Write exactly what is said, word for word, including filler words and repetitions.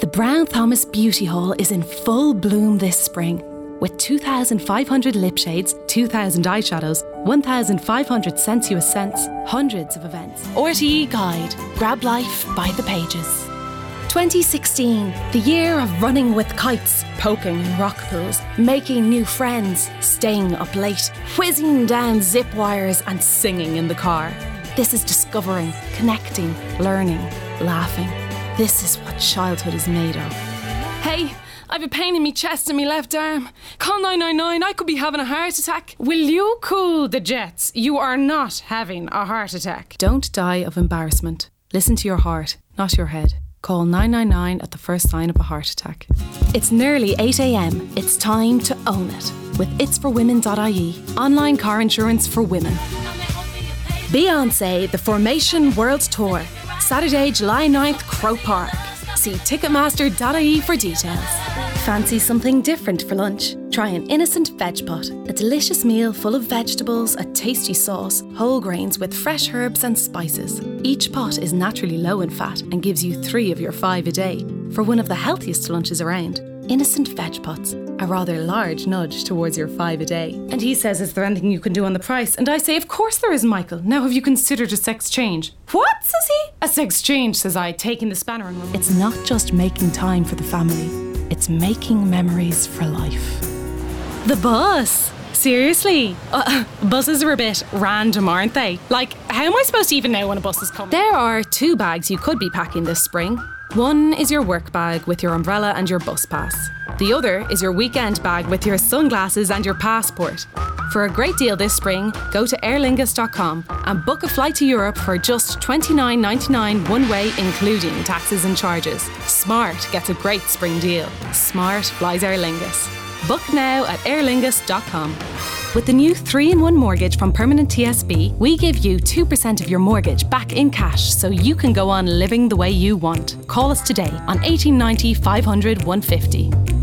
The Brown Thomas Beauty Hall is in full bloom this spring, with two thousand five hundred lip shades, two thousand eyeshadows, one thousand five hundred sensuous scents, hundreds of events. R T E Guide. Grab life by the pages. twenty sixteen, the year of running with kites, poking in rock pools, making new friends, staying up late, whizzing down zip wires and singing in the car. This is discovering, connecting, learning, laughing. This is what childhood is made of. Hey, I've a pain in me chest and me left arm. Call nine nine nine, I could be having a heart attack. Will you cool the jets? You are not having a heart attack. Don't die of embarrassment. Listen to your heart, not your head. Call nine nine nine at the first sign of a heart attack. It's nearly eight a.m. It's time to own it with its for women dot I E, online car insurance for women. Beyoncé, the Formation World Tour. Saturday, July ninth, Croke Park. See ticketmaster dot I E for details. Fancy something different for lunch? Try an innocent veg pot, a delicious meal full of vegetables, a tasty sauce, whole grains with fresh herbs and spices. Each pot is naturally low in fat and gives you three of your five a day. For one of the healthiest lunches around, innocent veg pots, a rather large nudge towards your five a day. And he says, is there anything you can do on the price? And I say, of course there is, Michael. Now have you considered a sex change? What, says he? A sex change, says I, taking the spanner and remote. It's not just making time for the family, it's making memories for life. The bus? Seriously? Uh, buses are a bit random, aren't they? Like, how am I supposed to even know when a bus is coming? There are two bags you could be packing this spring. One is your work bag with your umbrella and your bus pass. The other is your weekend bag with your sunglasses and your passport. For a great deal this spring, go to aer lingus dot com and book a flight to Europe for just twenty-nine ninety-nine one way, including taxes and charges. Smart gets a great spring deal. Smart flies Aer Lingus. Book now at aer lingus dot com. With the new three in one mortgage from Permanent T S B, we give you two percent of your mortgage back in cash so you can go on living the way you want. Call us today on eighteen ninety, five hundred, one fifty.